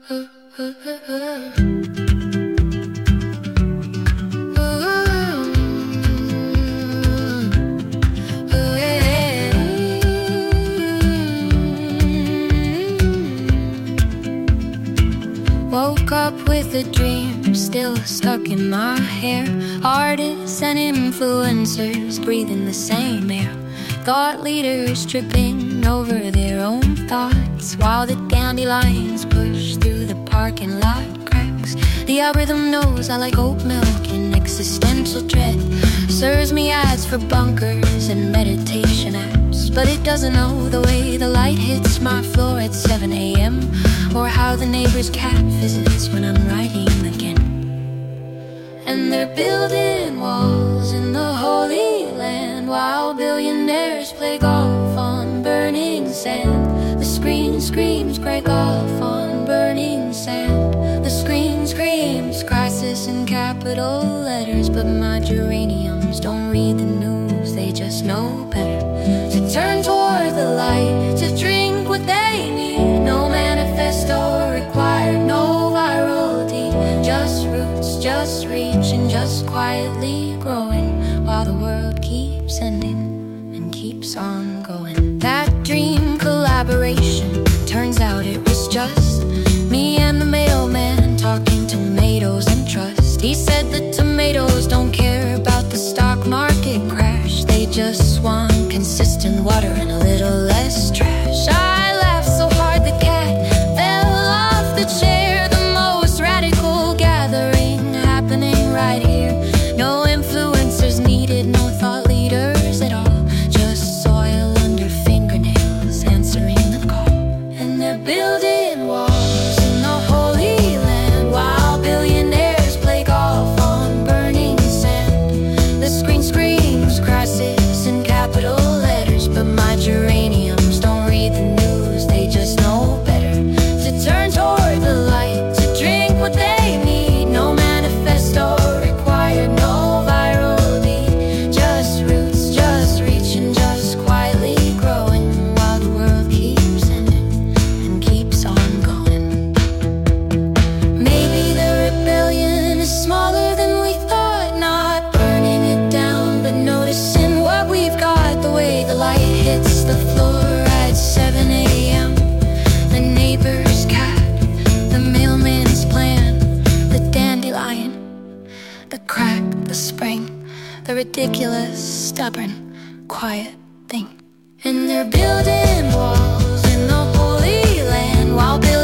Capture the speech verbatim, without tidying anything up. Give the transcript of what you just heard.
Woke up with a dream still stuck in my hair. Artists and influencers breathing the same air. Thought leaders tripping over their own thoughts, while the dandelions push through the parking lot cracks. The algorithm knows I like oat milk and existential dread. Serves me ads for bunkers and meditation apps, but it doesn't know the way the light hits my floor at seven a m or how the neighbor's cat visits when I'm writing again. And they're building walls in the Holy Land, while billionaires play golf on burning sand. The screen screams, play golf on burning sand. The screen screams, crisis in capital letters, but my geraniums don't read the news, they just know better. To turn toward the light, to drink what they need. No manifesto required, no viral deed. Just roots, just reaching, just quietly growing, while the world keeps ending and keeps on going. That dream collaboration, turns out it was just me and the mailman talking tomatoes and trust. He said the tomatoes don't care about the stock market crash, they just want consistent water and a little less trash. I laughed so hard the cat fell off the chair. The most radical gathering happening right here. No influencers needed, no thought leaders at all, just soil under fingernails answering the call. And they're building walls in the Holy Land, while billionaires play golf on burning sand. The screen screams, crisis in capital letters, but my geraniums don't read the news, they just know better. To turn toward the light, to drink what they need. No manifesto required, no viral lead. Just roots, just reaching, just quietly growing, while the world keeps ending and keeps on going. Maybe the rebellion is smaller than we thought, not burning it down, but noticing what we've got. The way the light hits the floor at seven a m The neighbor's cat, the mailman's plan, the dandelion, the crack, the spring, the ridiculous, stubborn, quiet thing. And they're building walls in the Holy Land, while